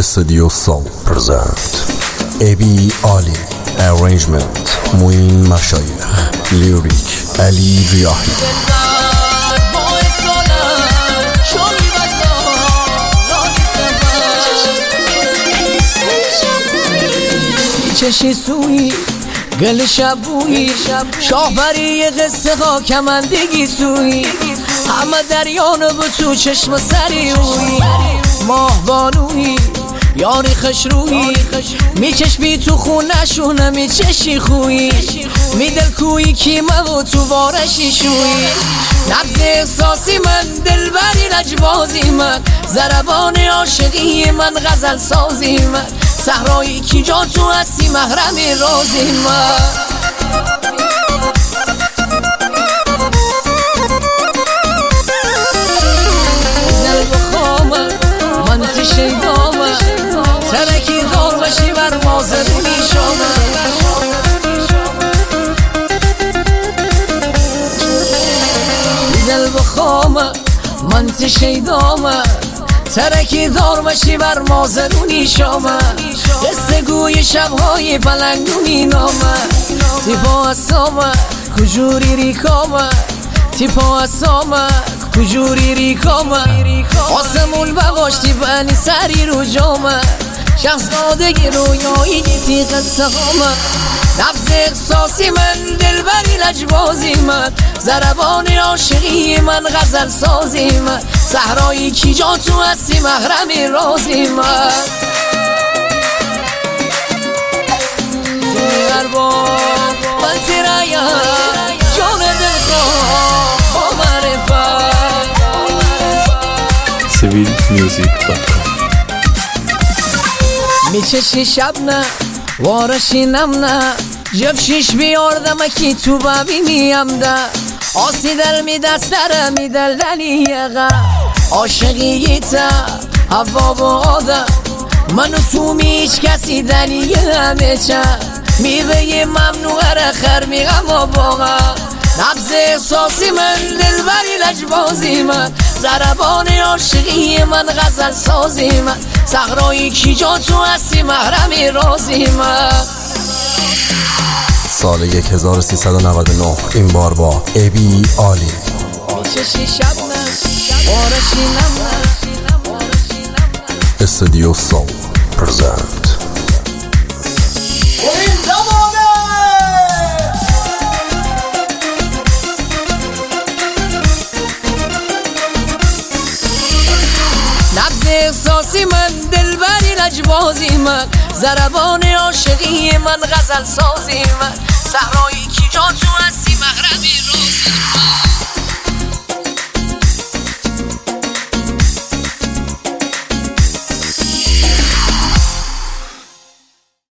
Studio Soul present AB Ali Arrangement Muin Mashayekh Lyric Ali Riahi چشی سوی گل شبوی شاهبری قصه ها کمندگی سوی همه دریانو به تو چشم سریوی ماه بانوی یاری خشروی میچشمی تو خونشونه میچشی خوی میدل کوی کیمه و تو بارشی شوی نبض احساسی من دلبری لجبازی من ضربان عاشقی من غزل سازی من صحرایی کی جا تو هستی محرم رازی من دل بخوامه من شیدامه ترکی دار بشی بر مازرونی شامه دل بخوامه من شیدامه ترکی دار بشی بر مازرونی شامه قصه گوی شبهای پلنگونی نامه تیپا اسامه کجوری ریکامه تیپا اسامه کجوری ریکامه آسمون بغاشتی بنی سری رو جامه شخص دادگی رویایی تیغ سقامه نبض احساسی من دلبری لجبازی من ضربان عاشقی من غزل سازی من صحرایی کی جا تو هستی محرم رازی من من تیرایم جان دلخواه با معرفت civilmusic.com میچشی شب نه وارشی نم نه جب شیش بیاردم اکی تو ببینیم ده آسی دل میده سر میدل دلیقه عاشقی تا هوا با آدم منو تو میچ کسی دلیه همه چه میوه ممنوعه رخر میغم و باقا نبض احساسی من دلبری لجبازی من ضربان عاشقی من غزل سازی من صحرایی کی جا تو هستی محرم رازی من سال 1399 این بار با AB Ali میچشی شب نه وارشی نم نه Studio Soul present نبض احساسی من دلبری لجبازی من ضربان عاشقی من غزل سازی من صحرایی کی جا تو هستی محرم رازی من